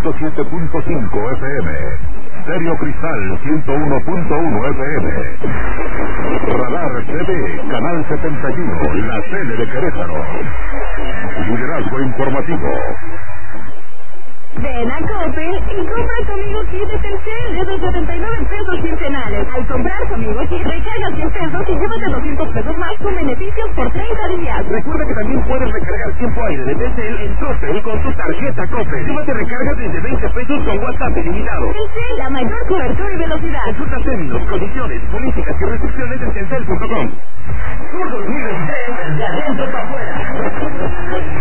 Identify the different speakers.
Speaker 1: 107.5 FM. Stereo Cristal 101.1 FM. Radar TV, Canal 71, la tele de Querétaro. Liderazgo informativo.
Speaker 2: Ven a Coppel y compra conmigo kit de Telcel desde 79 pesos quincenales. Al comprar conmigo kit, recargas 100 pesos y llévate 200 pesos más con beneficios por 30 días.
Speaker 3: Recuerda que también puedes recargar tiempo aire de Telcel en Coppel con tu tarjeta Coppel. Llévate recargas desde 20 pesos con WhatsApp ilimitado.
Speaker 2: Telcel, la mayor cobertura y velocidad.
Speaker 3: Consulta términos, condiciones, políticas y restricciones en telcel.com.